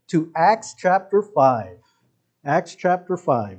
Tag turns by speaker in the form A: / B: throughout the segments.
A: to Acts chapter 5. Acts chapter 5.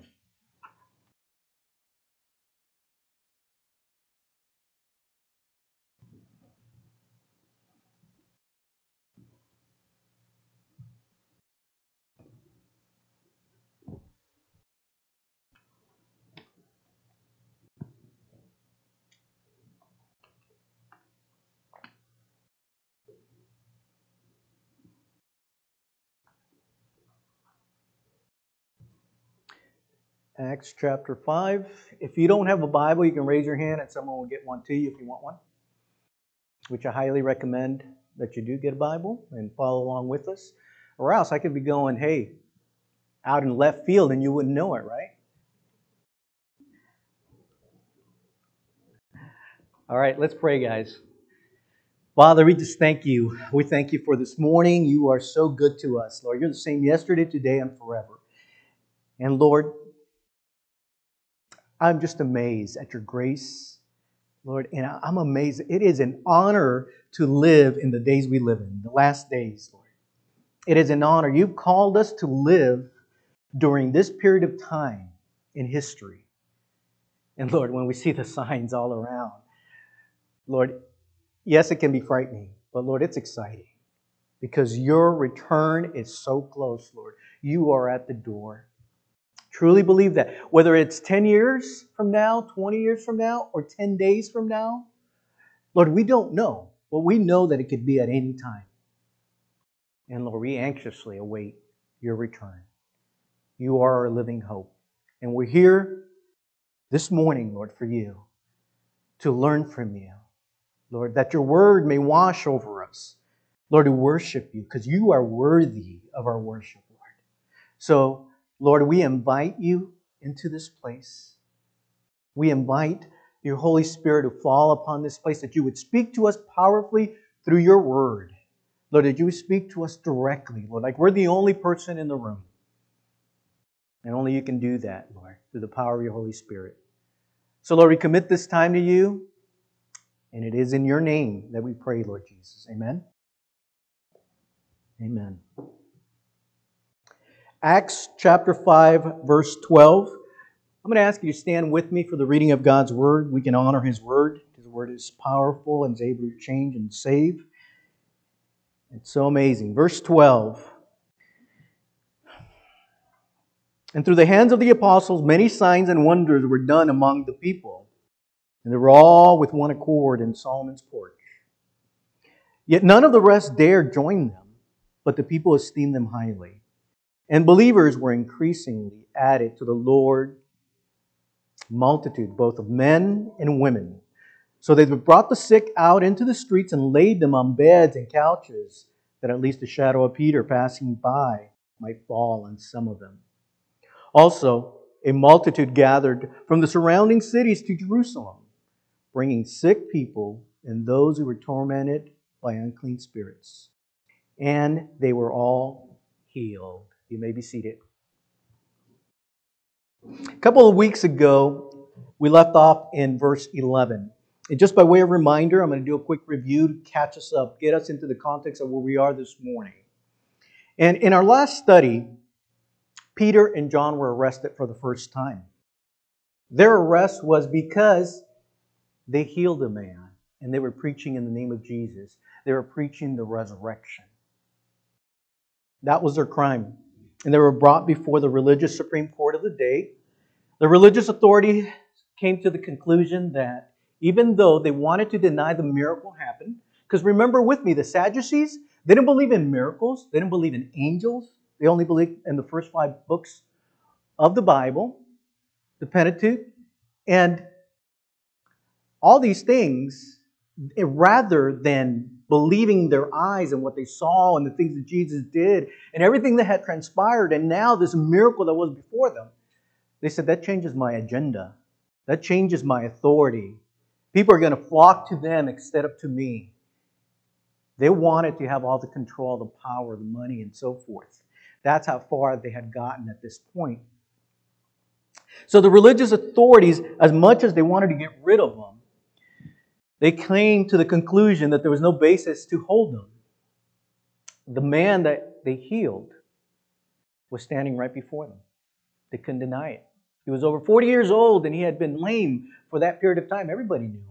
A: Acts chapter 5. If you don't have a Bible, you can raise your hand and someone will get one to you if you want one, which I highly recommend that you do get a Bible and follow along with us. Or else I could be going, hey, out in left field and you wouldn't know it, right? All right, let's pray, guys. Father, we just thank you. We thank you for this morning. You are so good to us, Lord. You're the same yesterday, today, and forever. And Lord, I'm just amazed at your grace, Lord, and I'm amazed. It is an honor to live in the days we live in, the last days, Lord. It is an honor. You've called us to live during this period of time in history. And Lord, when we see the signs all around, Lord, yes, it can be frightening, but Lord, it's exciting because your return is so close, Lord. You are at the door. Truly believe that. Whether it's 10 years from now, 20 years from now, or 10 days from now, Lord, we don't know, but we know that it could be at any time. And Lord, we anxiously await your return. You are our living hope. And we're here this morning, Lord, for you, to learn from you. Lord, that your word may wash over us. Lord, to worship you, because you are worthy of our worship, Lord. So, Lord, we invite you into this place. We invite your Holy Spirit to fall upon this place, that you would speak to us powerfully through your word. Lord, that you would speak to us directly, Lord, like we're the only person in the room. And only you can do that, Lord, through the power of your Holy Spirit. So, Lord, we commit this time to you, and it is in your name that we pray, Lord Jesus. Amen. Amen. Acts chapter 5, verse 12. I'm going to ask you to stand with me for the reading of God's Word. We can honor His Word. His Word is powerful and is able to change and save. It's so amazing. Verse 12. And through the hands of the apostles, many signs and wonders were done among the people. And they were all with one accord in Solomon's porch. Yet none of the rest dared join them, but the people esteemed them highly. And believers were increasingly added to the Lord, multitude both of men and women. So they brought the sick out into the streets and laid them on beds and couches, that at least the shadow of Peter passing by might fall on some of them. Also, a multitude gathered from the surrounding cities to Jerusalem, bringing sick people and those who were tormented by unclean spirits. And they were all healed. You may be seated. A couple of weeks ago, we left off in verse 11. And just by way of reminder, I'm going to do a quick review to catch us up, get us into the context of where we are this morning. And in our last study, Peter and John were arrested for the first time. Their arrest was because they healed a man, and they were preaching in the name of Jesus. They were preaching the resurrection. That was their crime. And they were brought before the religious Supreme Court of the day. The religious authority came to the conclusion that even though they wanted to deny the miracle happened, because remember with me, the Sadducees, they didn't believe in miracles. They didn't believe in angels. They only believed in the first 5 books of the Bible, the Pentateuch. And all these things, rather than believing their eyes and what they saw and the things that Jesus did and everything that had transpired, and now this miracle that was before them, they said, that changes my agenda. That changes my authority. People are going to flock to them instead of to me. They wanted to have all the control, the power, the money, and so forth. That's how far they had gotten at this point. So the religious authorities, as much as they wanted to get rid of them, they came to the conclusion that there was no basis to hold them. The man that they healed was standing right before them. They couldn't deny it. He was over 40 years old and he had been lame for that period of time. Everybody knew.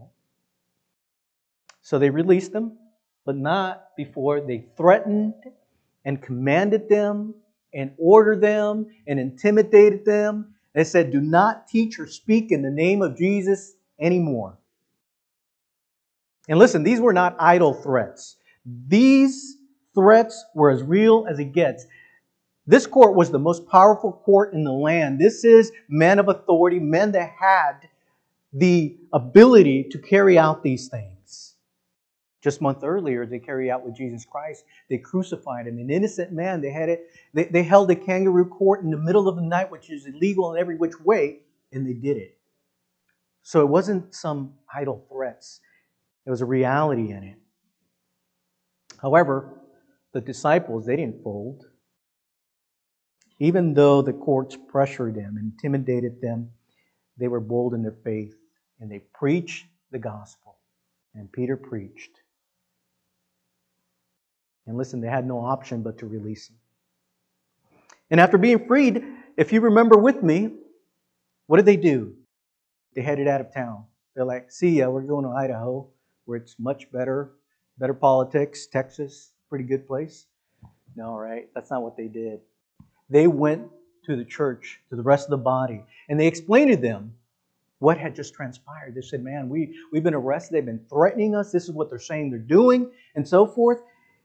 A: So they released him, but not before they threatened and commanded them and ordered them and intimidated them. They said, do not teach or speak in the name of Jesus anymore. And listen, these were not idle threats. These threats were as real as it gets. This court was the most powerful court in the land. This is men of authority, men that had the ability to carry out these things. Just a month earlier, they carried out with Jesus Christ. They crucified him. An innocent man. They held a kangaroo court in the middle of the night, which is illegal in every which way, and they did it. So it wasn't some idle threats. There was a reality in it. However, the disciples, they didn't fold. Even though the courts pressured them, intimidated them, they were bold in their faith, and they preached the gospel. And Peter preached. And listen, they had no option but to release him. And after being freed, if you remember with me, what did they do? They headed out of town. They're like, see ya, we're going to Idaho, where it's much better politics. Texas, pretty good place. No, right? That's not what they did. They went to the church, to the rest of the body, and they explained to them what had just transpired. They said, man, we've been arrested. They've been threatening us. This is what they're saying they're doing, and so forth.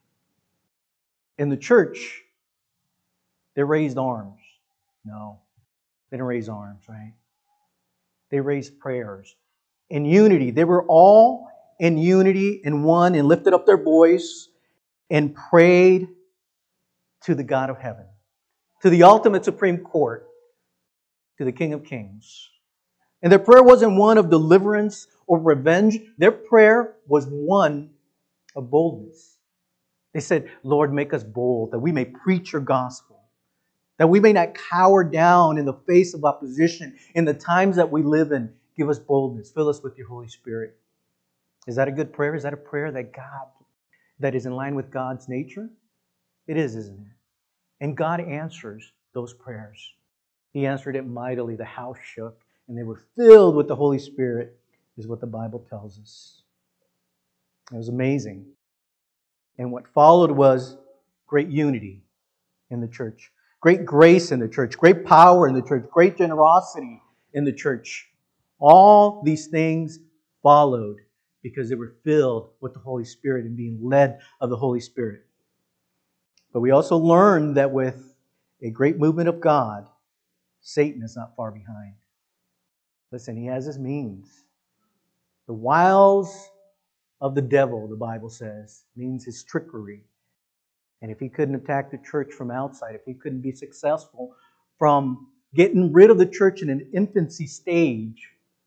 A: In the church, they raised arms. No, they didn't raise arms, right? They raised prayers. In unity. They were all in unity and one and lifted up their voice and prayed to the God of heaven, to the ultimate Supreme Court, to the King of Kings. And their prayer wasn't one of deliverance or revenge. Their prayer was one of boldness. They said, Lord, make us bold, that we may preach your gospel, that we may not cower down in the face of opposition in the times that we live in. Give us boldness. Fill us with your Holy Spirit. Is that a good prayer? Is that a prayer that is in line with God's nature? It is, isn't it? And God answers those prayers. He answered it mightily. The house shook, and they were filled with the Holy Spirit, is what the Bible tells us. It was amazing. And what followed was great unity in the church, great grace in the church, great power in the church, great generosity in the church. All these things followed because they were filled with the Holy Spirit and being led of the Holy Spirit. But we also learned that with a great movement of God, Satan is not far behind. Listen, he has his means. The wiles of the devil, the Bible says, means his trickery. And if he couldn't attack the church from outside, if he couldn't be successful from getting rid of the church in an infancy stage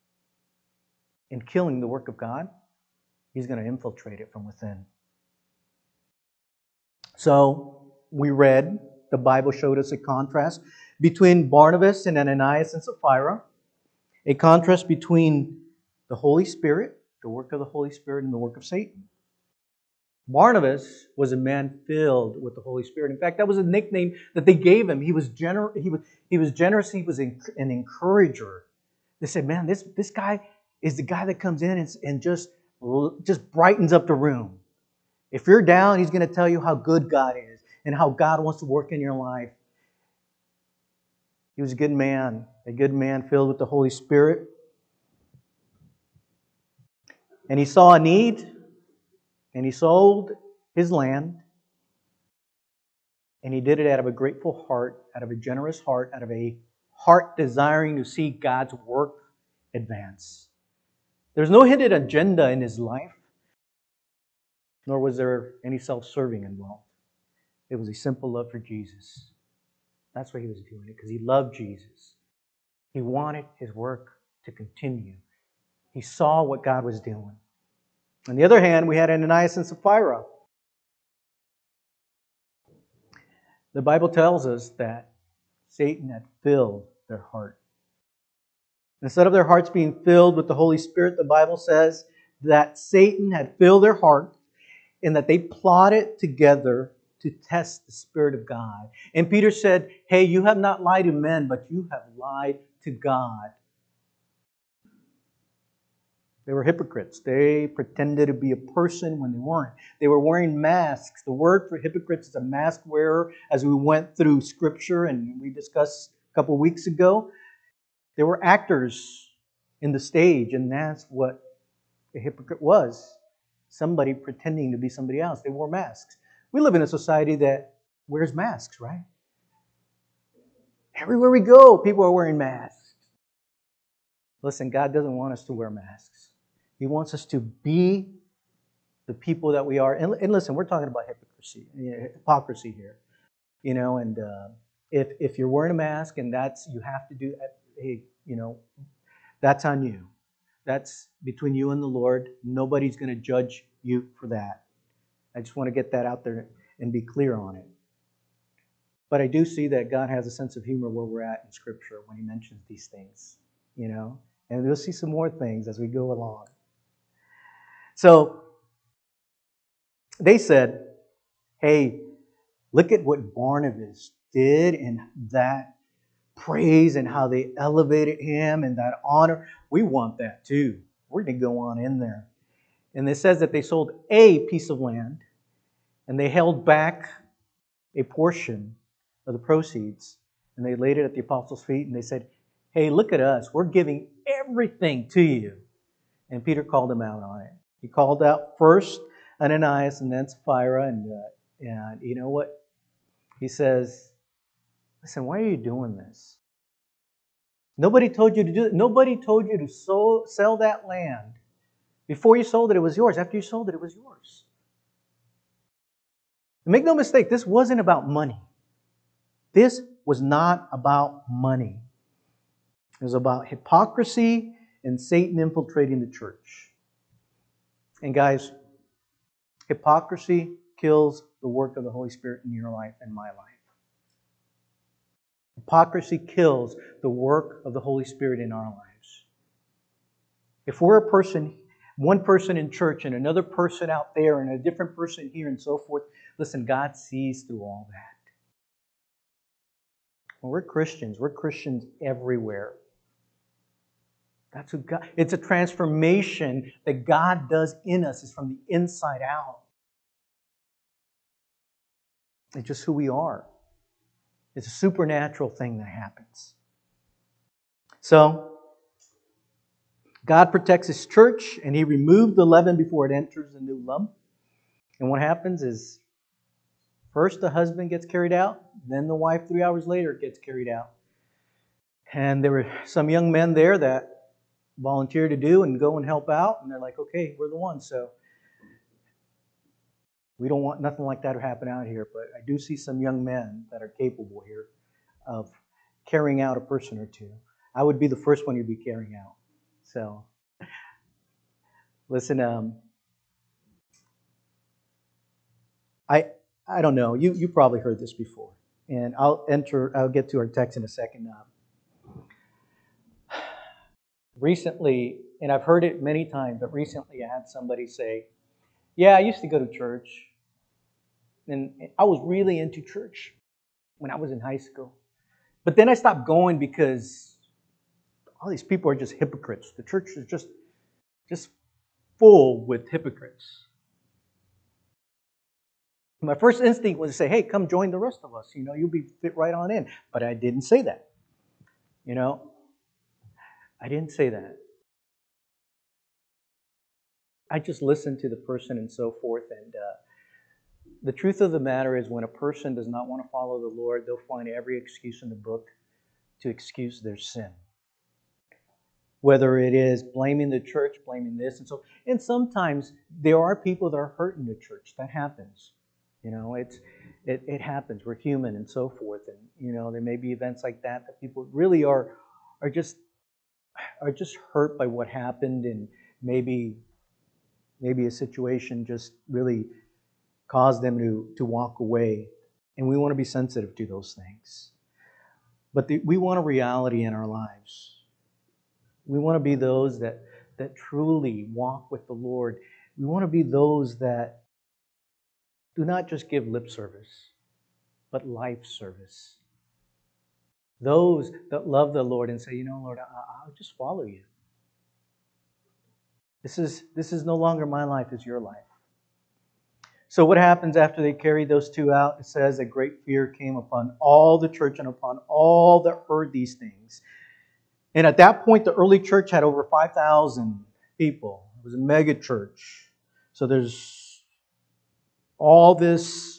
A: and killing the work of God, he's going to infiltrate it from within. So we read, the Bible showed us a contrast between Barnabas and Ananias and Sapphira, a contrast between the Holy Spirit, the work of the Holy Spirit, and the work of Satan. Barnabas was a man filled with the Holy Spirit. In fact, that was a nickname that they gave him. He was generous. He was an encourager. They said, man, this guy is the guy that comes in and just brightens up the room. If you're down, he's going to tell you how good God is and how God wants to work in your life. He was a good man filled with the Holy Spirit. And he saw a need, and he sold his land, and he did it out of a grateful heart, out of a generous heart, out of a heart desiring to see God's work advance. There's no hidden agenda in his life, nor was there any self-serving involved. It was a simple love for Jesus. That's why he was doing it, because he loved Jesus. He wanted his work to continue. He saw what God was doing. On the other hand, we had Ananias and Sapphira. The Bible tells us that Satan had filled their heart. Instead of their hearts being filled with the Holy Spirit, the Bible says that Satan had filled their heart and that they plotted together to test the Spirit of God. And Peter said, hey, you have not lied to men, but you have lied to God. They were hypocrites. They pretended to be a person when they weren't. They were wearing masks. The word for hypocrites is a mask wearer, as we went through Scripture and we discussed a couple weeks ago. They were actors in the stage, and that's what a hypocrite was. Somebody pretending to be somebody else. They wore masks. We live in a society that wears masks, right? Everywhere we go, people are wearing masks. Listen, God doesn't want us to wear masks. He wants us to be the people that we are. And listen, we're talking about hypocrisy here. And if you're wearing a mask and you have to do, hey, that's on you. That's between you and the Lord. Nobody's going to judge you for that. I just want to get that out there and be clear on it. But I do see that God has a sense of humor where we're at in Scripture when He mentions these things, And we'll see some more things as we go along. So, they said, hey, look at what Barnabas did and that praise and how they elevated him and that honor. We want that too. We're going to go on in there. And it says that they sold a piece of land and they held back a portion of the proceeds and they laid it at the apostles' feet and they said, hey, look at us. We're giving everything to you. And Peter called them out on it. He called out first Ananias and then Sapphira. And you know what? He says, listen, why are you doing this? Nobody told you to do it. Nobody told you to sell that land. Before you sold it, it was yours. After you sold it, it was yours. And make no mistake, this wasn't about money. This was not about money. It was about hypocrisy and Satan infiltrating the church. And guys, hypocrisy kills the work of the Holy Spirit in your life and my life. Hypocrisy kills the work of the Holy Spirit in our lives. If we're a person, one person in church and another person out there and a different person here and so forth, listen, God sees through all that. When we're Christians everywhere. That's who God. It's a transformation that God does in us. It's from the inside out. It's just who we are. It's a supernatural thing that happens. So, God protects His church, and He removed the leaven before it enters the new lump. And what happens is, first the husband gets carried out, then the wife 3 hours later gets carried out. And there were some young men there that volunteer to do and go and help out, and they're like, okay, we're the ones, so we don't want nothing like that to happen out here, but I do see some young men that are capable here of carrying out a person or two. I would be the first one you'd be carrying out. So, listen, I don't know, you probably heard this before, and I'll get to our text in a second now. Recently, and I've heard it many times, but recently I had somebody say, yeah, I used to go to church, and I was really into church when I was in high school. But then I stopped going because all these people are just hypocrites. The church is just full with hypocrites. My first instinct was to say, hey, come join the rest of us. You'll be fit right on in. But I didn't say that. I didn't say that. I just listened to the person and so forth. And the truth of the matter is when a person does not want to follow the Lord, they'll find every excuse in the book to excuse their sin. Whether it is blaming the church, blaming this, and so. And sometimes there are people that are hurt in the church. That happens. It happens. We're human and so forth. And, there may be events like that people really are just hurt by what happened, and maybe a situation just really caused them to walk away. And we want to be sensitive to those things. But we want a reality in our lives. We want to be those that truly walk with the Lord. We want to be those that do not just give lip service, but life service. Those that love the Lord and say, you know, Lord, I'll just follow you. This is no longer my life, it's your life. So what happens after they carried those two out? It says that great fear came upon all the church and upon all that heard these things. And at that point, the early church had over 5,000 people. It was a mega church. So there's all this,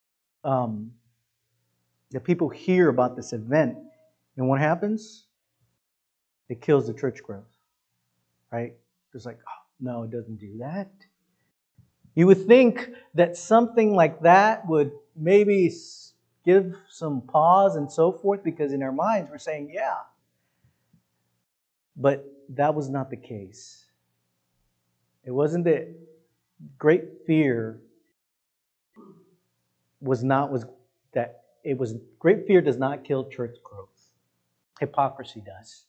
A: the people hear about this event. And what happens? It kills the church growth. Right? It's like, oh, no, it doesn't do that. You would think that something like that would maybe give some pause and so forth, because in our minds we're saying, yeah. But that was not the case. It wasn't that great fear great fear does not kill church growth. Hypocrisy does.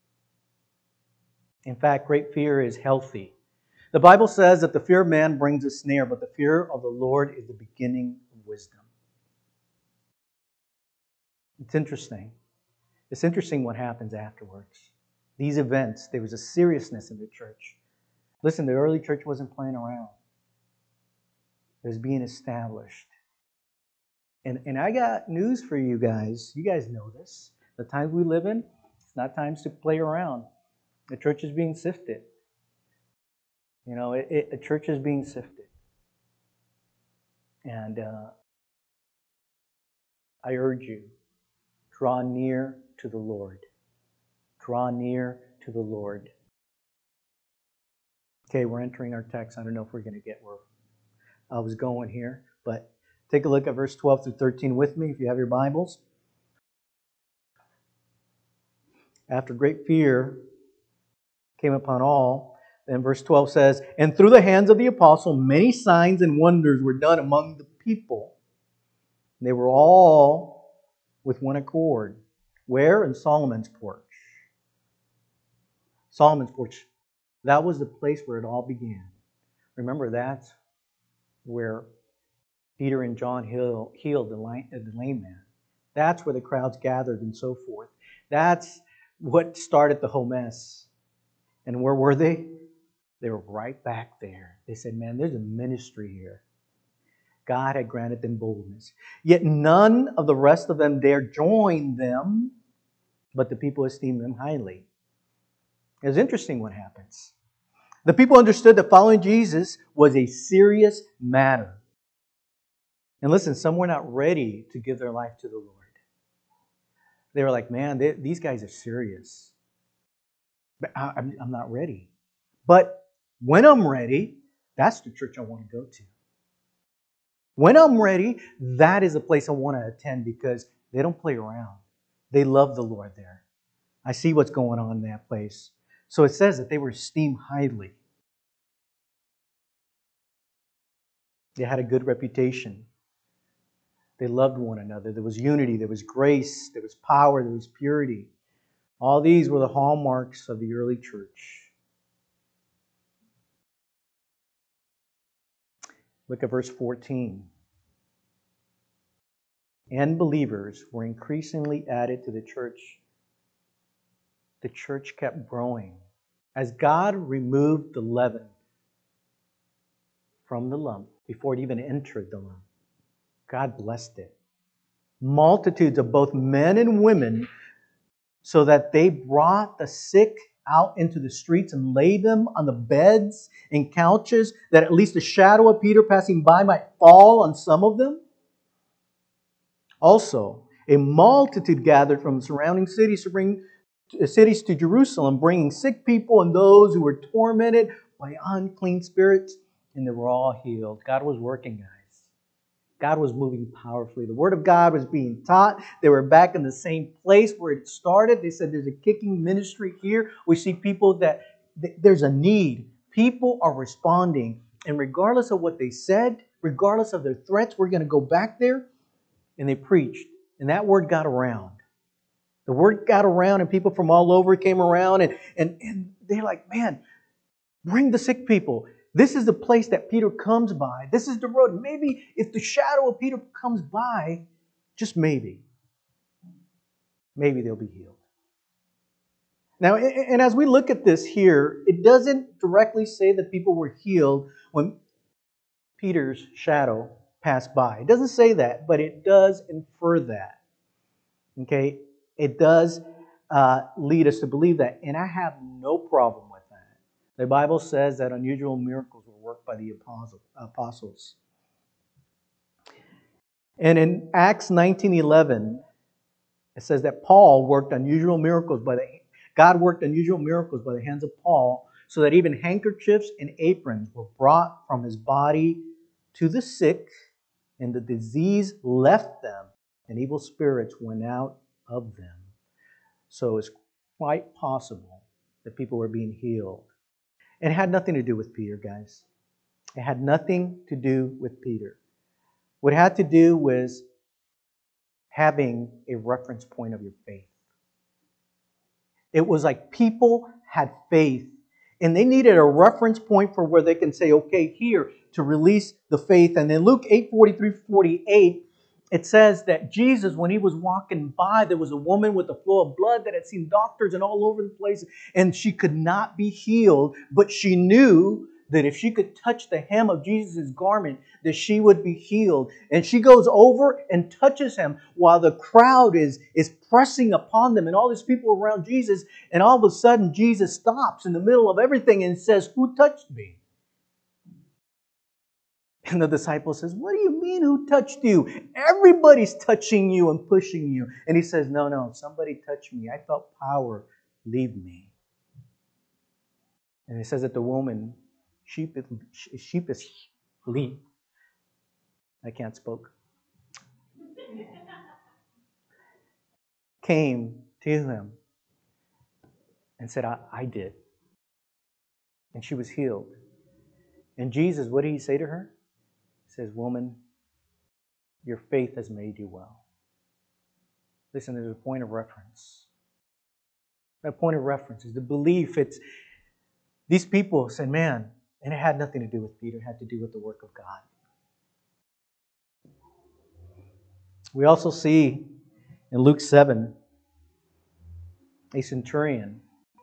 A: In fact, great fear is healthy. The Bible says that the fear of man brings a snare, but the fear of the Lord is the beginning of wisdom. It's interesting. It's interesting what happens afterwards. These events, there was a seriousness in the church. Listen, the early church wasn't playing around. It was being established. And I got news for you guys. You guys know this. The times we live in, it's not times to play around. The church is being sifted. You know, the church is being sifted. And I urge you, draw near to the Lord. Draw near to the Lord. Okay, we're entering our text. I don't know if we're going to get where I was going here, but take a look at verse 12 through 13 with me if you have your Bibles. After great fear came upon all, then verse 12 says, and through the hands of the apostle, many signs and wonders were done among the people. They were all with one accord. Where? In Solomon's porch. Solomon's porch. That was the place where it all began. Remember, that's where Peter and John healed the lame man. That's where the crowds gathered and so forth. That's what started the whole mess. And where were they? They were right back there. They said, man, there's a ministry here. God had granted them boldness. Yet none of the rest of them dared join them, but the people esteemed them highly. It's interesting what happens. The people understood that following Jesus was a serious matter. And listen, some were not ready to give their life to the Lord. They were like, man, these guys are serious. But I'm not ready. But when I'm ready, that's the church I want to go to. When I'm ready, that is the place I want to attend, because they don't play around. They love the Lord there. I see what's going on in that place. So it says that they were esteemed highly. They had a good reputation. They loved one another. There was unity, there was grace, there was power, there was purity. All these were the hallmarks of the early church. Look at verse 14. And believers were increasingly added to the church. The church kept growing. As God removed the leaven from the lump before it even entered the lump, God blessed it. Multitudes of both men and women, so that they brought the sick out into the streets and laid them on the beds and couches, that at least the shadow of Peter passing by might fall on some of them. Also, a multitude gathered from the surrounding cities to bring cities to Jerusalem, bringing sick people and those who were tormented by unclean spirits, and they were all healed. God was working, guys. God was moving powerfully. The Word of God was being taught. They were back in the same place where it started. They said there's a kicking ministry here. We see people that there's a need. People are responding. And regardless of what they said, regardless of their threats, we're going to go back there. And they preached. And that word got around. The word got around, and people from all over came around. And they're like, man, bring the sick people. This is the place that Peter comes by. This is the road. Maybe if the shadow of Peter comes by, just maybe they'll be healed. Now, and as we look at this here, it doesn't directly say that people were healed when Peter's shadow passed by. It doesn't say that, but it does infer that. Okay? It does lead us to believe that, and I have no problem with that. The Bible says that unusual miracles were worked by the apostles. And in Acts 19:11, it says that God worked unusual miracles by the hands of Paul, so that even handkerchiefs and aprons were brought from his body to the sick, and the disease left them, and evil spirits went out of them. So it's quite possible that people were being healed. And it had nothing to do with Peter, guys. It had nothing to do with Peter. What it had to do was having a reference point of your faith. It was like people had faith, and they needed a reference point for where they can say, okay, here, to release the faith. And in Luke 8:43-48, it says that Jesus, when he was walking by, there was a woman with a flow of blood that had seen doctors and all over the place, and she could not be healed, but she knew that if she could touch the hem of Jesus' garment, that she would be healed. And she goes over and touches him while the crowd is pressing upon them and all these people around Jesus. And all of a sudden, Jesus stops in the middle of everything and says, "Who touched me?" And the disciple says, "What do you mean, who touched you? Everybody's touching you and pushing you." And he says, No, somebody touched me. I felt power leave me. And it says that the woman, sheepishly, I can't spoke, came to him and said, I did. And she was healed. And Jesus, what did he say to her? He says, "Woman, your faith has made you well." Listen, there's a point of reference. That point of reference is the belief. It's these people said, man, and it had nothing to do with Peter, it had to do with the work of God. We also see in Luke 7 a centurion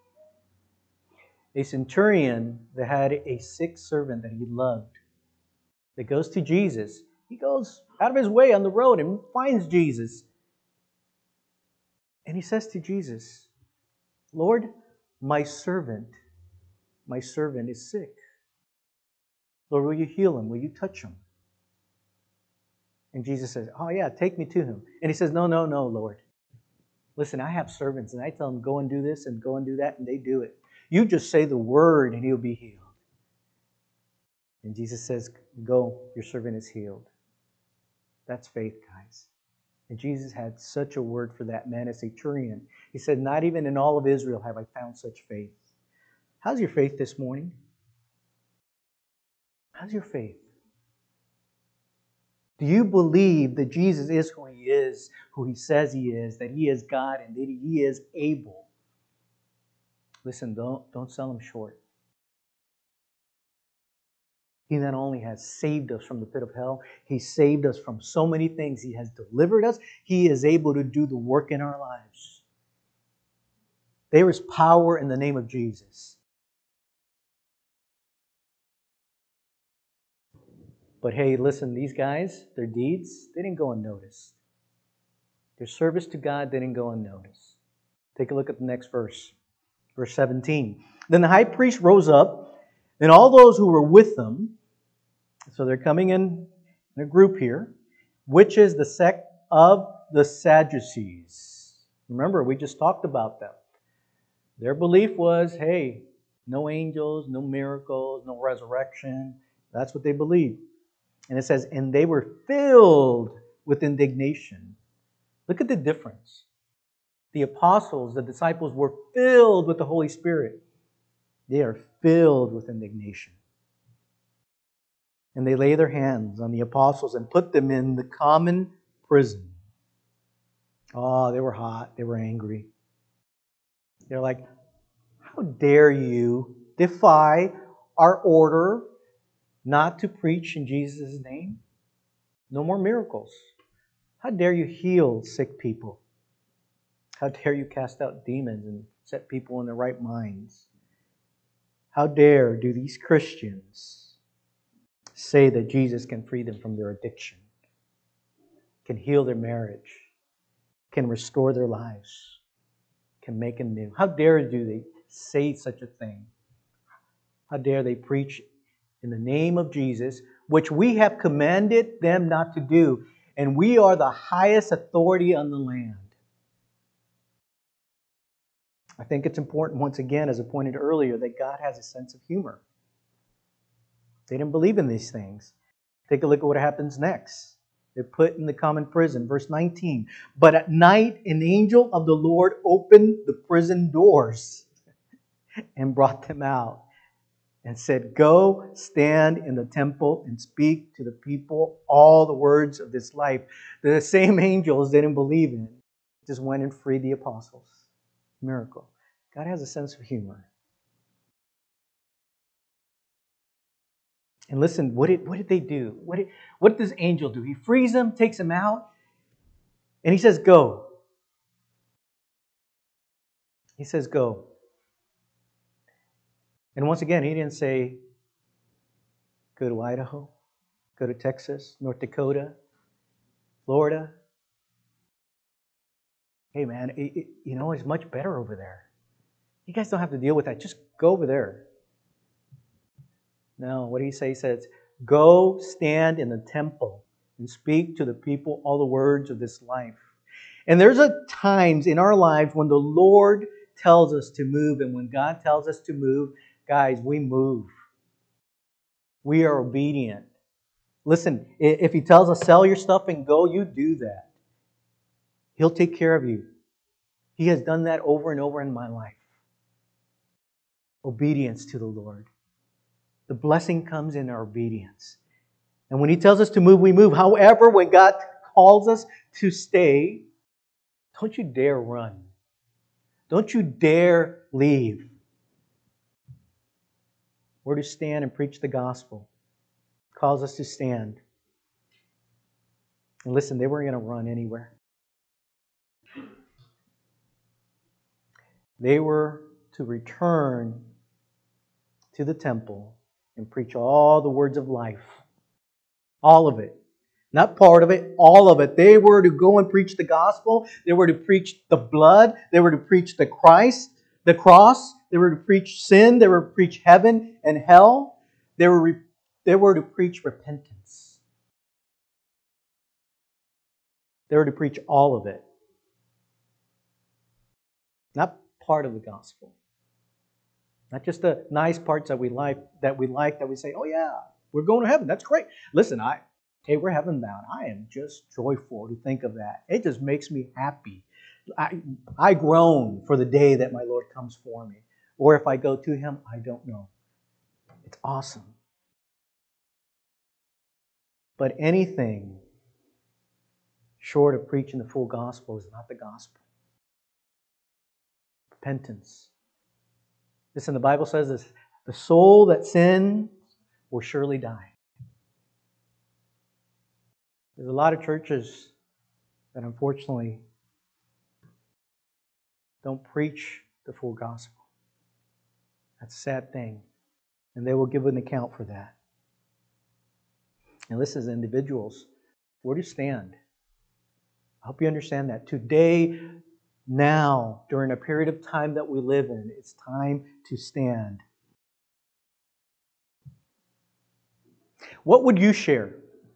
A: that had a sick servant that he loved, that goes to Jesus. He goes out of his way on the road and finds Jesus. And he says to Jesus, "Lord, my servant is sick. Lord, will you heal him? Will you touch him?" And Jesus says, "Oh yeah, take me to him." And he says, No, Lord. Listen, I have servants, and I tell them, go and do this and go and do that, and they do it. You just say the word, and he'll be healed. And Jesus says, "Go, your servant is healed." That's faith, guys. And Jesus had such a word for that man, a centurion. He said, "Not even in all of Israel have I found such faith." How's your faith this morning? How's your faith? Do you believe that Jesus is, who he says he is, that he is God and that he is able? Listen, don't sell him short. He not only has saved us from the pit of hell, he saved us from so many things. He has delivered us. He is able to do the work in our lives. There is power in the name of Jesus. But hey, listen, these guys, their deeds, they didn't go unnoticed. Their service to God didn't go unnoticed. Take a look at the next verse. Verse 17. Then the high priest rose up, and all those who were with them, so they're coming in a group here, which is the sect of the Sadducees. Remember, we just talked about them. Their belief was, hey, no angels, no miracles, no resurrection. That's what they believed. And it says, and they were filled with indignation. Look at the difference. The apostles, the disciples were filled with the Holy Spirit. They are filled with indignation. And they lay their hands on the apostles and put them in the common prison. Oh, they were hot. They were angry. They're like, how dare you defy our order not to preach in Jesus' name? No more miracles. How dare you heal sick people? How dare you cast out demons and set people in their right minds? How dare do these Christians say that Jesus can free them from their addiction, can heal their marriage, can restore their lives, can make them new? How dare do they say such a thing? How dare they preach in the name of Jesus, which we have commanded them not to do, and we are the highest authority on the land. I think it's important, once again, as I pointed earlier, that God has a sense of humor. They didn't believe in these things. Take a look at what happens next. They're put in the common prison. Verse 19. But at night an angel of the Lord opened the prison doors and brought them out and said, Go stand in the temple and speak to the people all the words of this life. The same angels didn't believe in. Just went and freed the apostles. Miracle. God has a sense of humor. And listen, what did they do? What did this angel do? He frees them, takes them out, and he says, Go. He says, Go. And once again, he didn't say, Go to Idaho, go to Texas, North Dakota, Florida. Hey man, it's much better over there. You guys don't have to deal with that. Just go over there. No, what did he say? He says, Go stand in the temple and speak to the people all the words of this life. And there's times in our lives when the Lord tells us to move, and when God tells us to move, guys, we move. We are obedient. Listen, if He tells us sell your stuff and go, you do that. He'll take care of you. He has done that over and over in my life. Obedience to the Lord. The blessing comes in our obedience. And when He tells us to move, we move. However, when God calls us to stay, don't you dare run. Don't you dare leave. We're to stand and preach the gospel. He calls us to stand. And listen, they weren't going to run anywhere. They were to return to the temple and preach all the words of life. All of it. Not part of it, all of it. They were to go and preach the gospel. They were to preach the blood. They were to preach the Christ, the cross. They were to preach sin. They were to preach heaven and hell. They were to preach repentance. They were to preach all of it. Not part of the gospel. Not just the nice parts that we like, that we say, oh yeah, we're going to heaven. That's great. Listen, we're heaven bound. I am just joyful to think of that. It just makes me happy. I groan for the day that my Lord comes for me. Or if I go to Him, I don't know. It's awesome. But anything short of preaching the full gospel is not the gospel. Repentance. Listen, the Bible says this, the soul that sins will surely die. There's a lot of churches that unfortunately don't preach the full gospel. That's a sad thing. And they will give an account for that. And listen, as individuals, where do you stand? I hope you understand that. Today, now, during a period of time that we live in, it's time to stand. What would you share?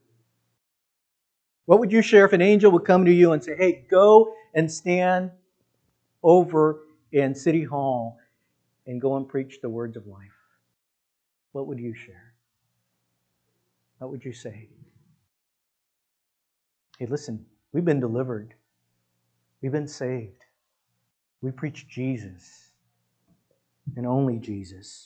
A: What would you share if an angel would come to you and say, hey, go and stand over in City Hall and go and preach the words of life? What would you share? What would you say? Hey, listen, we've been delivered. We've been saved. We preach Jesus and only Jesus.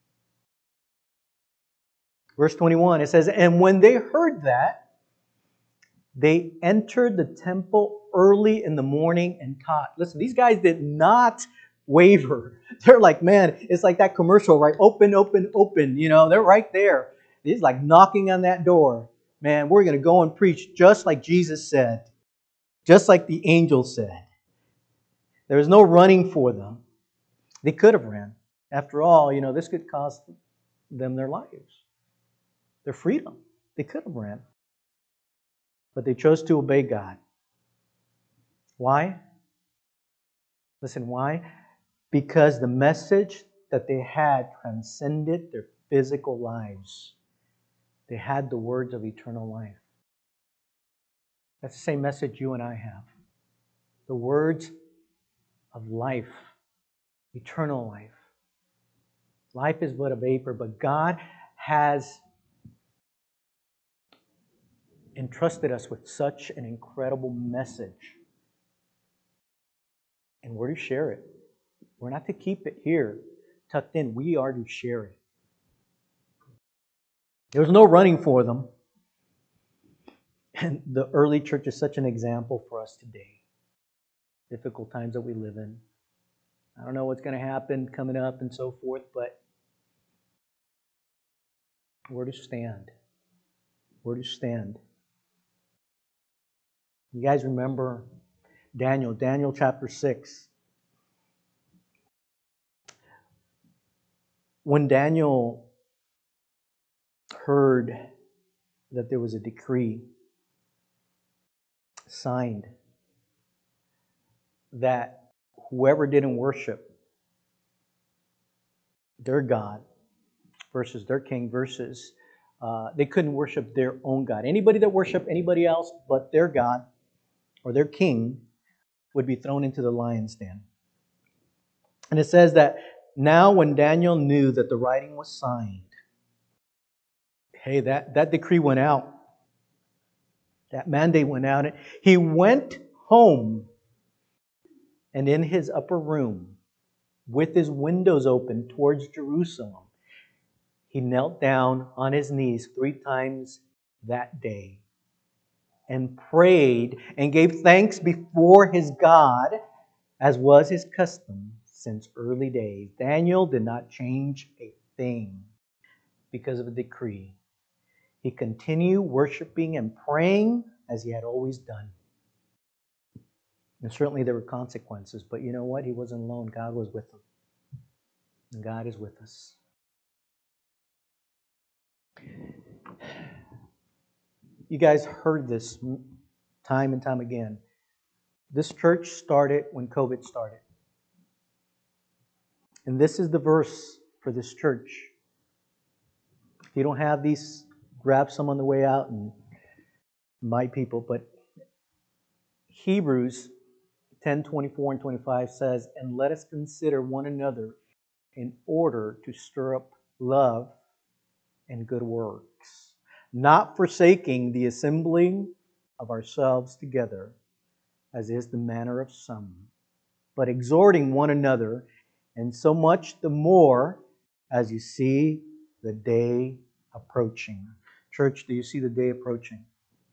A: Verse 21, it says, and when they heard that, they entered the temple early in the morning and taught. Listen, these guys did not waver. They're like, man, it's like that commercial, right? Open, open, open. They're right there. It's like knocking on that door. Man, we're going to go and preach just like Jesus said, just like the angel said. There was no running for them. They could have ran. After all, this could cost them their lives, their freedom. They could have ran. But they chose to obey God. Why? Listen, why? Because the message that they had transcended their physical lives. They had the words of eternal life. That's the same message you and I have. The words of life, eternal life. Life is but a vapor, but God has entrusted us with such an incredible message. And we're to share it. We're not to keep it here, tucked in. We are to share it. There was no running for them. And the early church is such an example for us today. Difficult times that we live in. I don't know what's going to happen coming up and so forth, but we're to stand. We're to stand. You guys remember Daniel chapter 6. When Daniel heard that there was a decree signed that whoever didn't worship their God versus their king versus they couldn't worship their own God. Anybody that worshiped anybody else but their God or their king would be thrown into the lion's den. And it says that now when Daniel knew that the writing was signed, hey, that decree went out. That mandate went out. He went home, and in his upper room, with his windows open towards Jerusalem, he knelt down on his knees 3 times that day and prayed and gave thanks before his God, as was his custom since early days. Daniel did not change a thing because of a decree. He continued worshiping and praying as he had always done. And certainly there were consequences, but you know what? He wasn't alone. God was with him. And God is with us. You guys heard this time and time again. This church started when COVID started. And this is the verse for this church. If you don't have these, grab some on the way out and my people. But Hebrews 10:24 and 25 says, "And let us consider one another in order to stir up love and good works, not forsaking the assembling of ourselves together, as is the manner of some, but exhorting one another, and so much the more as you see the day approaching." Church, do you see the day approaching?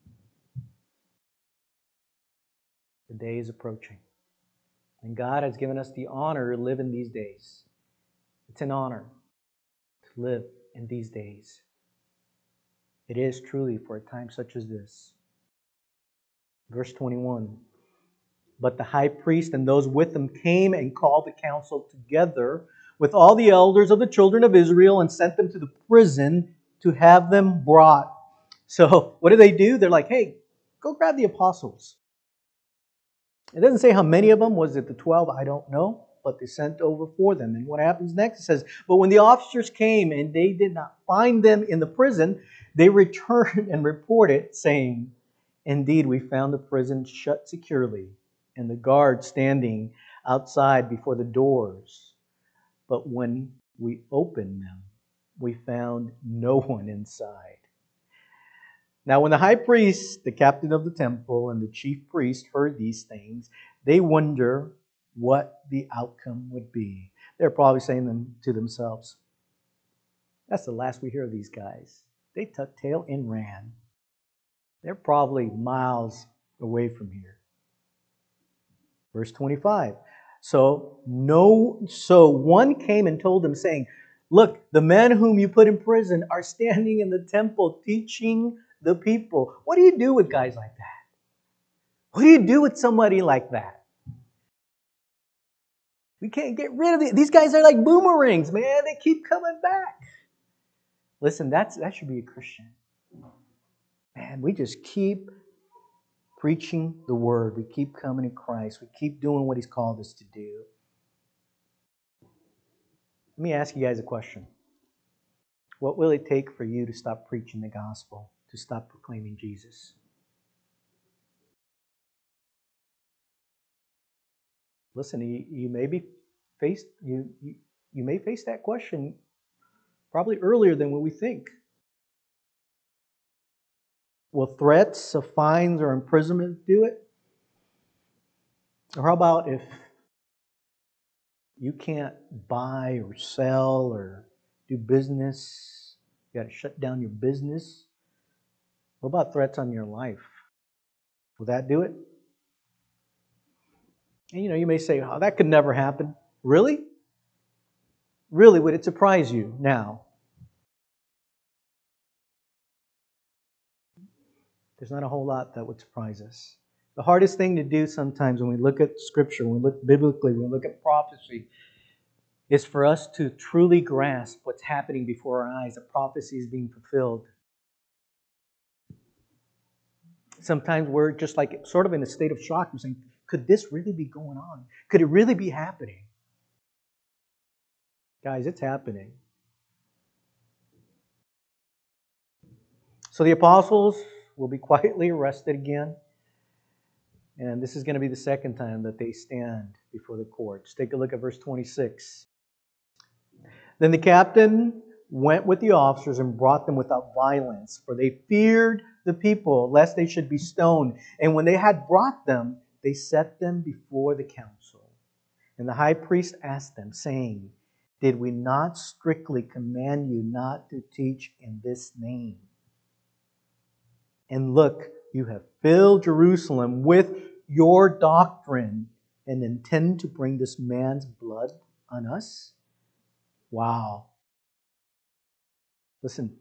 A: The day is approaching. And God has given us the honor to live in these days. It's an honor to live in these days. It is truly for a time such as this. Verse 21. But the high priest and those with him came and called the council together with all the elders of the children of Israel and sent them to the prison to have them brought. So what do? They're like, hey, go grab the apostles. It doesn't say how many of them. Was it the 12? I don't know. But they sent over for them. And what happens next? It says, but when the officers came and they did not find them in the prison, they returned and reported, saying, indeed, we found the prison shut securely and the guards standing outside before the doors. But when we opened them, we found no one inside. Now when the high priest, the captain of the temple, and the chief priest heard these things, they wonder what the outcome would be. They're probably saying them to themselves, that's the last we hear of these guys. They tucked tail and ran. They're probably miles away from here. Verse 25. So one came and told them, saying, Look, the men whom you put in prison are standing in the temple teaching the people. What do you do with guys like that? What do you do with somebody like that? We can't get rid of it. These guys are like boomerangs, man. They keep coming back. Listen, that should be a Christian. Man, we just keep preaching the Word. We keep coming to Christ. We keep doing what He's called us to do. Let me ask you guys a question. What will it take for you to stop preaching the gospel, to stop proclaiming Jesus? Listen, you may be faced. You may face that question probably earlier than what we think. Will threats of fines or imprisonment do it? Or how about if you can't buy or sell or do business, you got to shut down your business? What about threats on your life? Will that do it? And you may say, oh, that could never happen. Really? Really, would it surprise you now? There's not a whole lot that would surprise us. The hardest thing to do sometimes when we look at Scripture, when we look biblically, when we look at prophecy, is for us to truly grasp what's happening before our eyes. A prophecy is being fulfilled. Sometimes we're just like sort of in a state of shock. We're saying, could this really be going on? Could it really be happening? Guys, it's happening. So the apostles will be quietly arrested again. And this is going to be the second time that they stand before the courts. Take a look at verse 26. Then the captain went with the officers and brought them without violence, for they feared the people, lest they should be stoned. And when they had brought them, they set them before the council. And the high priest asked them, saying, did we not strictly command you not to teach in this name? And look, you have filled Jerusalem with your doctrine and intend to bring this man's blood on us? Wow. Listen,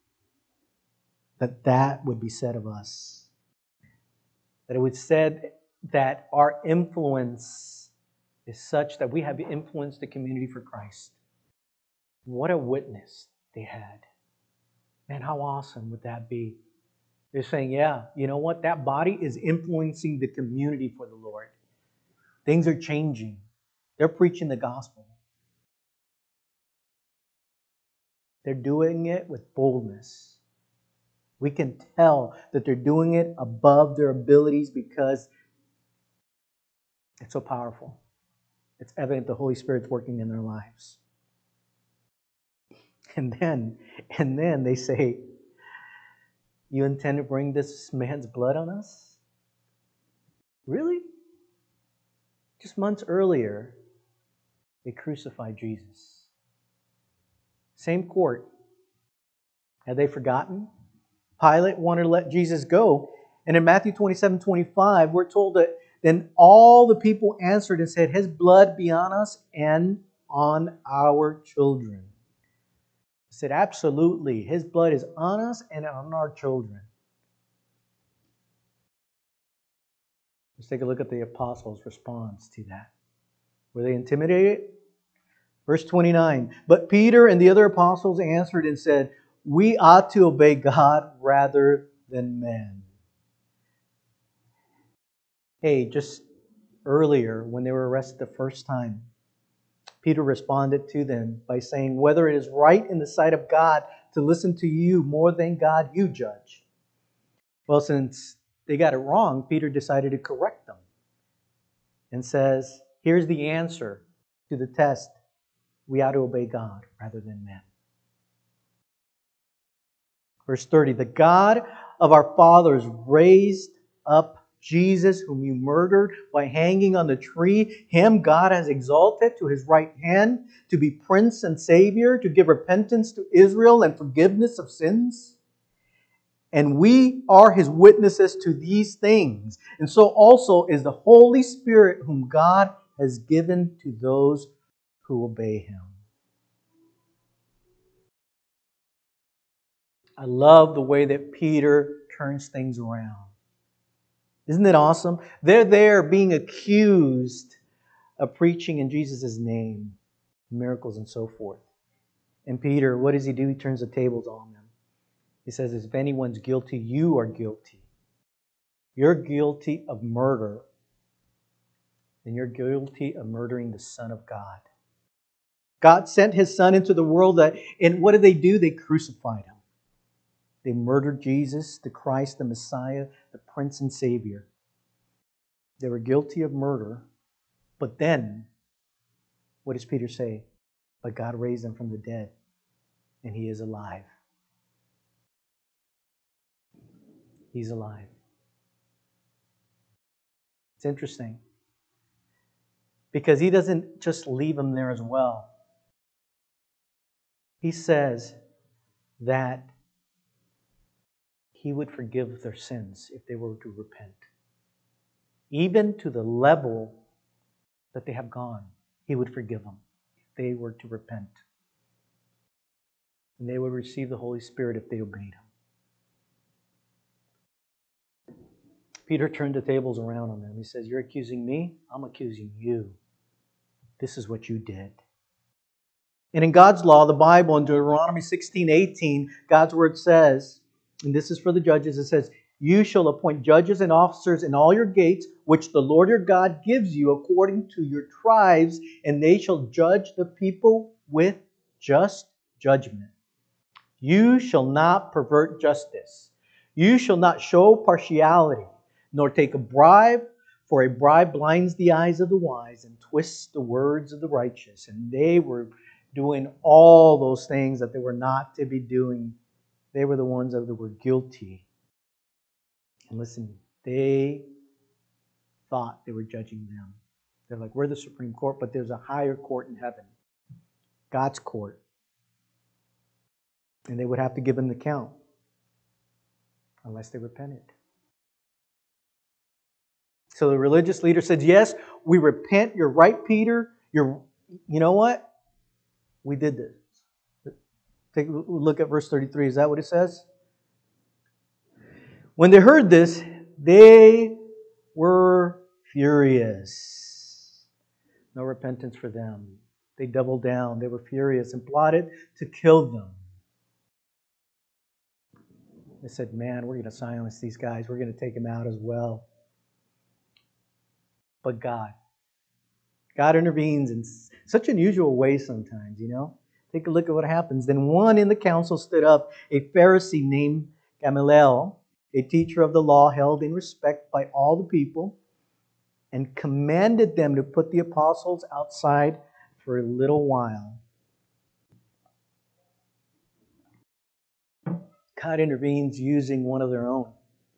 A: that would be said of us. That it would be said that our influence is such that we have influenced the community for Christ. What a witness they had. Man, how awesome would that be? They're saying, yeah, you know what? That body is influencing the community for the Lord. Things are changing. They're preaching the gospel. They're doing it with boldness. We can tell that they're doing it above their abilities because it's so powerful. It's evident the Holy Spirit's working in their lives. And then they say, you intend to bring this man's blood on us? Really? Just months earlier, they crucified Jesus. Same court. Had they forgotten? Pilate wanted to let Jesus go. And in Matthew 27:25, we're told that then all the people answered and said, his blood be on us and on our children. He said, absolutely. His blood is on us and on our children. Let's take a look at the apostles' response to that. Were they intimidated? Verse 29, but Peter and the other apostles answered and said, we ought to obey God rather than men. Hey, just earlier when they were arrested the first time, Peter responded to them by saying, whether it is right in the sight of God to listen to you more than God, you judge. Well, since they got it wrong, Peter decided to correct them and says, here's the answer to the test. We ought to obey God rather than men. Verse 30, the God of our fathers raised up Jesus, whom you murdered by hanging on the tree. Him God has exalted to His right hand to be Prince and Savior, to give repentance to Israel and forgiveness of sins. And we are His witnesses to these things. And so also is the Holy Spirit, whom God has given to those who obey Him. I love the way that Peter turns things around. Isn't it awesome? They're there being accused of preaching in Jesus' name, miracles and so forth. And Peter, what does he do? He turns the tables on them. He says, if anyone's guilty, you are guilty. You're guilty of murder. And you're guilty of murdering the Son of God. God sent His Son into the world, and what did they do? They crucified Him. They murdered Jesus, the Christ, the Messiah, the Prince and Savior. They were guilty of murder. But then, what does Peter say? But God raised Him from the dead, and He is alive. He's alive. It's interesting. Because He doesn't just leave them there as well. He says that He would forgive their sins if they were to repent. Even to the level that they have gone, He would forgive them if they were to repent. And they would receive the Holy Spirit if they obeyed Him. Peter turned the tables around on them. He says, you're accusing me? I'm accusing you. This is what you did. And in God's law, the Bible, in Deuteronomy 16:18, God's Word says, and this is for the judges, it says, you shall appoint judges and officers in all your gates, which the Lord your God gives you according to your tribes, and they shall judge the people with just judgment. You shall not pervert justice. You shall not show partiality, nor take a bribe, for a bribe blinds the eyes of the wise and twists the words of the righteous. And they were doing all those things that they were not to be doing. They were the ones that were guilty. And listen, they thought they were judging them. They're like, we're the Supreme Court, but there's a higher court in heaven. God's court. And they would have to give an account unless they repented. So the religious leader said, yes, we repent. You're right, Peter. You know what? We did this. Take a look at verse 33. Is that what it says? When they heard this, they were furious. No repentance for them. They doubled down. They were furious and plotted to kill them. They said, man, we're going to silence these guys. We're going to take them out as well. But God intervenes in such unusual ways sometimes, you know. Take a look at what happens. Then one in the council stood up, a Pharisee named Gamaliel, a teacher of the law held in respect by all the people, and commanded them to put the apostles outside for a little while. God intervenes using one of their own.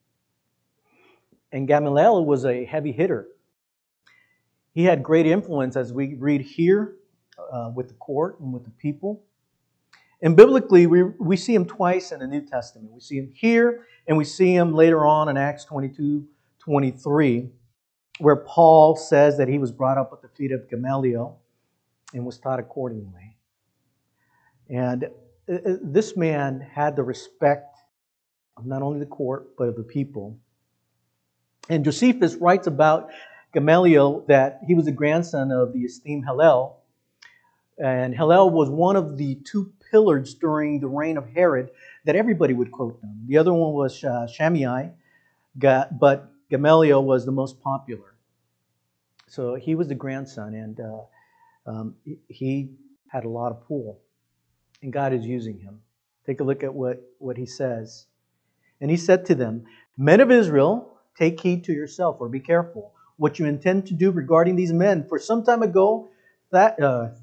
A: And Gamaliel was a heavy hitter. He had great influence, as we read here, with the court and with the people. And biblically, we see him twice in the New Testament. We see him here, and we see him later on in Acts 22:23, where Paul says that he was brought up at the feet of Gamaliel and was taught accordingly. And this man had the respect of not only the court, but of the people. And Josephus writes about Gamaliel that he was the grandson of the esteemed Hillel. And Hillel was one of the two pillars during the reign of Herod that everybody would quote them. The other one was Shammai, but Gamaliel was the most popular. So he was the grandson, and he had a lot of pull. And God is using him. Take a look at what he says. And he said to them, men of Israel, take heed to yourself, or be careful what you intend to do regarding these men. For some time ago, that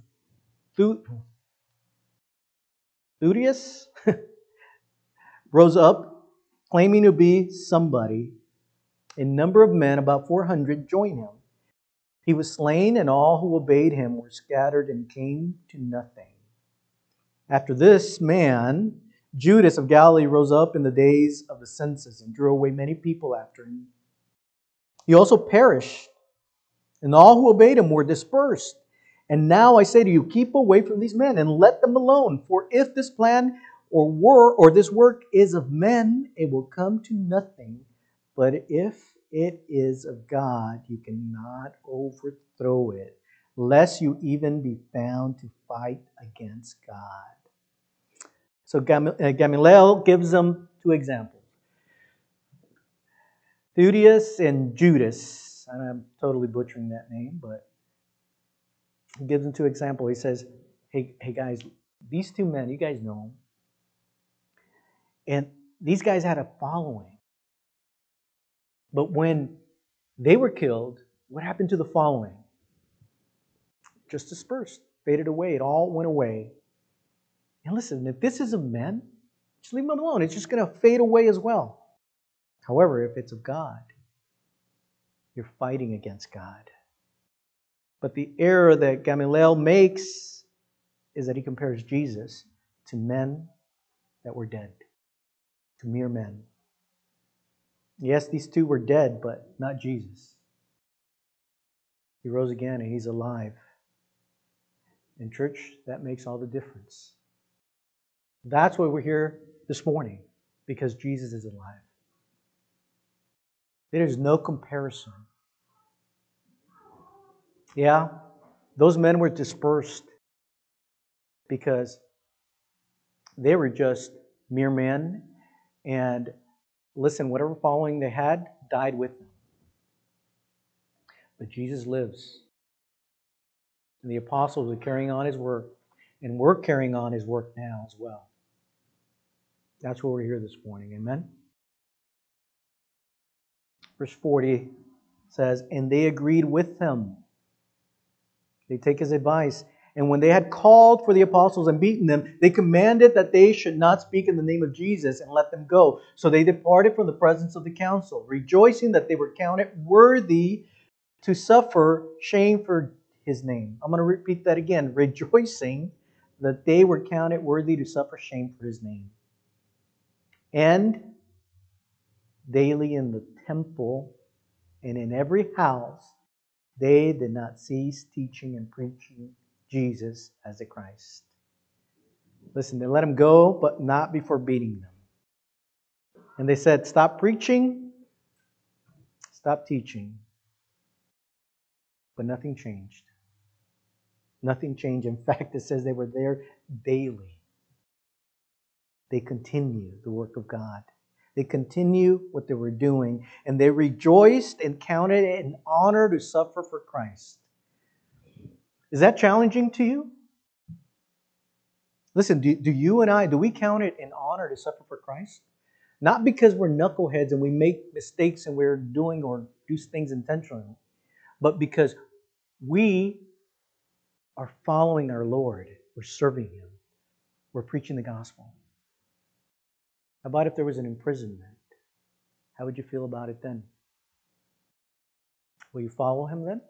A: Theudius rose up, claiming to be somebody. A number of men, about 400, joined him. He was slain, and all who obeyed him were scattered and came to nothing. After this man, Judas of Galilee rose up in the days of the census and drew away many people after him. He also perished, and all who obeyed him were dispersed. And now I say to you, keep away from these men and let them alone. For if this plan or this work is of men, it will come to nothing. But if it is of God, you cannot overthrow it, lest you even be found to fight against God. So Gamaliel gives them two examples. Theudius and Judas. And I'm totally butchering that name, but he gives them two examples. He says, hey guys, these two men, you guys know them. And these guys had a following. But when they were killed, what happened to the following? Just dispersed, faded away. It all went away. And listen, if this is of men, just leave them alone. It's just going to fade away as well. However, if it's of God, you're fighting against God. But the error that Gamaliel makes is that he compares Jesus to men that were dead, to mere men. Yes, these two were dead, but not Jesus. He rose again and he's alive. In church, that makes all the difference. That's why we're here this morning, because Jesus is alive. There is no comparison. Yeah, those men were dispersed because they were just mere men. And listen, whatever following they had died with them. But Jesus lives. And the apostles are carrying on His work. And we're carrying on His work now as well. That's why we're here this morning. Amen? Verse 40 says, and they agreed with him. They take his advice. And when they had called for the apostles and beaten them, they commanded that they should not speak in the name of Jesus and let them go. So they departed from the presence of the council, rejoicing that they were counted worthy to suffer shame for his name. I'm going to repeat that again. Rejoicing that they were counted worthy to suffer shame for his name. And daily in the temple and in every house, they did not cease teaching and preaching Jesus as the Christ. Listen, they let him go, but not before beating them. And they said, stop preaching, stop teaching. But nothing changed. Nothing changed. In fact, it says they were there daily. They continue the work of God. They continue what they were doing, and they rejoiced and counted it an honor to suffer for Christ. Is that challenging to you? Listen, do you and I, do we count it an honor to suffer for Christ? Not because we're knuckleheads and we make mistakes and we're doing or do things intentionally, but because we are following our Lord. We're serving Him. We're preaching the gospel. How about if there was an imprisonment? How would you feel about it then? Will you follow Him then?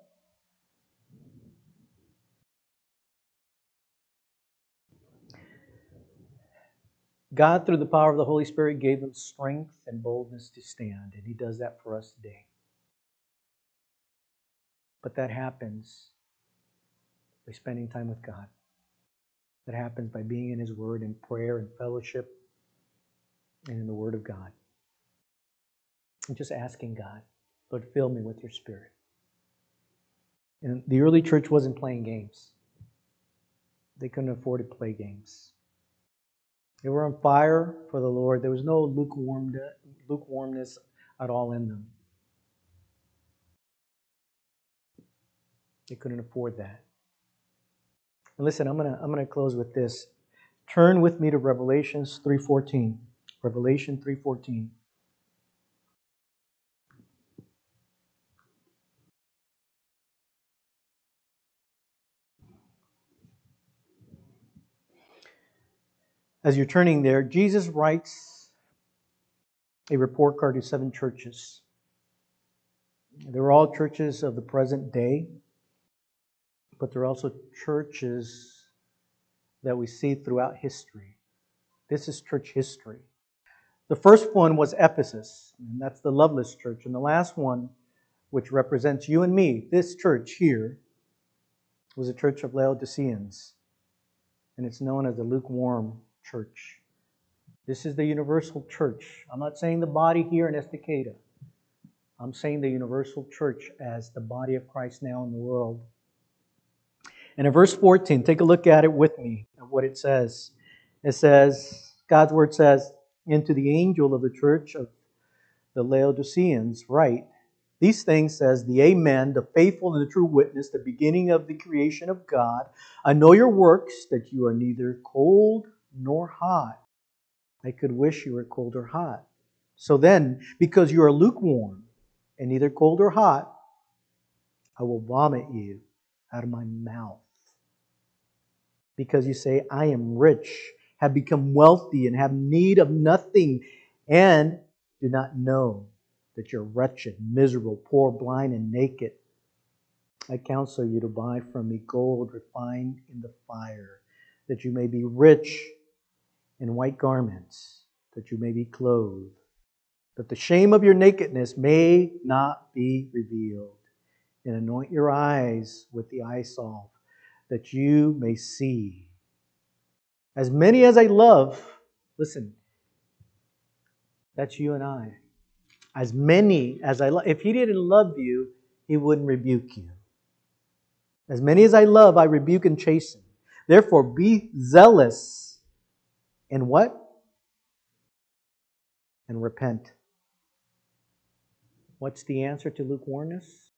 A: God, through the power of the Holy Spirit, gave them strength and boldness to stand, and He does that for us today. But that happens by spending time with God. That happens by being in His Word, in prayer, and fellowship, and in the Word of God. And just asking God, Lord, fill me with your Spirit. And the early church wasn't playing games. They couldn't afford to play games. They were on fire for the Lord. There was no lukewarmness at all in them. They couldn't afford that. And listen, I'm gonna close with this. Turn with me to Revelation 3:14. Revelation 3:14. As you're turning there, Jesus writes a report card to 7 churches. They were all churches of the present day, but they're also churches that we see throughout history. This is church history. The first one was Ephesus, and that's the loveless church. And the last one, which represents you and me, this church here, was a church of Laodiceans. And it's known as the lukewarm church. This is the universal church. I'm not saying the body here in Estacada. I'm saying the universal church as the body of Christ now in the world. And in verse 14, take a look at it with me, at what it says. It says, God's word says, "And to the angel of the church of the Laodiceans write, these things says the Amen, the faithful and the true witness, the beginning of the creation of God. I know your works, that you are neither cold nor hot. I could wish you were cold or hot. So then, because you are lukewarm and neither cold or hot, I will vomit you out of my mouth. Because you say, I am rich, have become wealthy, and have need of nothing, and do not know that you're wretched, miserable, poor, blind, and naked. I counsel you to buy from me gold refined in the fire, that you may be rich, in white garments, that you may be clothed, that the shame of your nakedness may not be revealed, and anoint your eyes with the eye salve, that you may see. As many as I love," listen, that's you and I. As many as I love. If He didn't love you, He wouldn't rebuke you. As many as I love, I rebuke and chasten. Therefore, be zealous in what? And repent. What's the answer to lukewarmness?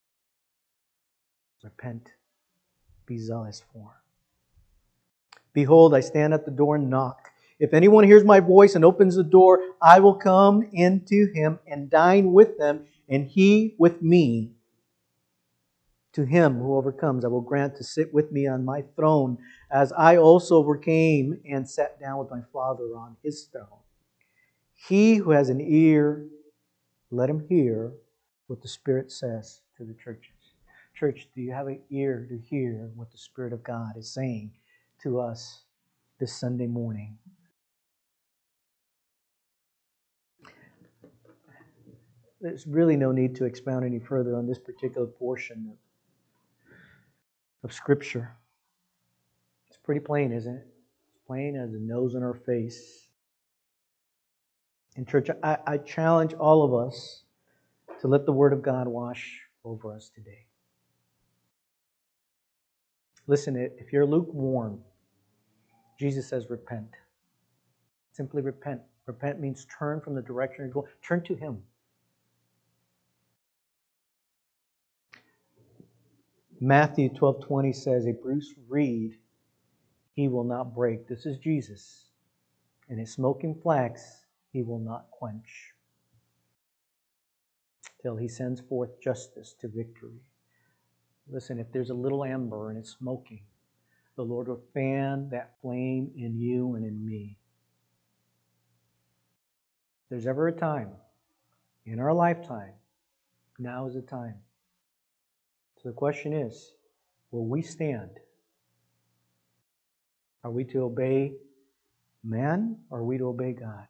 A: Repent. Be zealous for. Behold, I stand at the door and knock. If anyone hears my voice and opens the door, I will come into him and dine with them, and he with me. To him who overcomes, I will grant to sit with me on my throne, as I also overcame and sat down with my Father on His throne. He who has an ear, let him hear what the Spirit says to the churches. Church, do you have an ear to hear what the Spirit of God is saying to us this Sunday morning? There's really no need to expound any further on this particular portion of Scripture. It's pretty plain, isn't it? It's plain as the nose on our face. In church, I challenge all of us to let the Word of God wash over us today. Listen, if you're lukewarm, Jesus says repent. Simply repent. Repent means turn from the direction you're going. Turn to Him. Matthew 12:20 says, "A bruised reed He will not break." This is Jesus. "And a smoking flax He will not quench, till He sends forth justice to victory." Listen, if there's a little ember and it's smoking, the Lord will fan that flame in you and in me. If there's ever a time in our lifetime, now is the time. So the question is, will we stand? Are we to obey man or are we to obey God?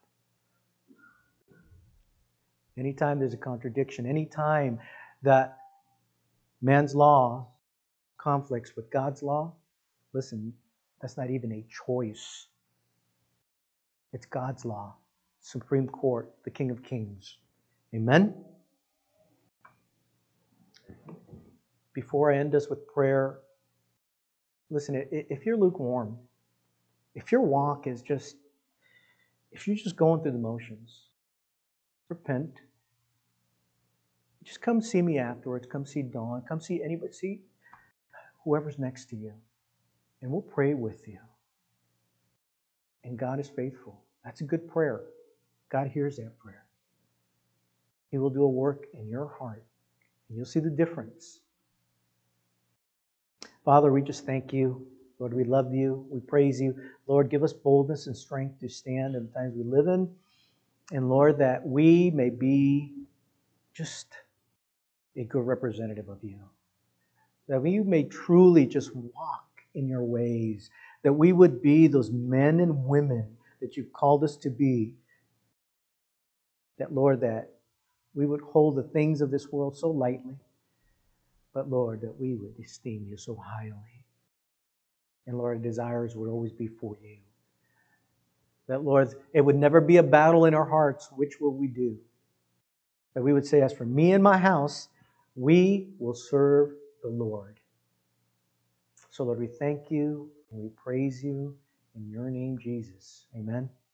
A: Anytime there's a contradiction, anytime that man's law conflicts with God's law, listen, that's not even a choice. It's God's law. Supreme Court, the King of Kings. Amen? Before I end this with prayer, listen, if you're lukewarm, if your walk is just, if you're just going through the motions, repent. Just come see me afterwards. Come see Dawn. Come see anybody. See whoever's next to you. And we'll pray with you. And God is faithful. That's a good prayer. God hears that prayer. He will do a work in your heart. And you'll see the difference. Father, we just thank you. Lord, we love you. We praise you. Lord, give us boldness and strength to stand in the times we live in. And Lord, that we may be just a good representative of you. That we may truly just walk in your ways. That we would be those men and women that you've called us to be. That, Lord, that we would hold the things of this world so lightly. But, Lord, that we would esteem you so highly. And, Lord, our desires would always be for you. That, Lord, it would never be a battle in our hearts. Which will we do? That we would say, as for me and my house, we will serve the Lord. So, Lord, we thank you and we praise you in your name, Jesus. Amen.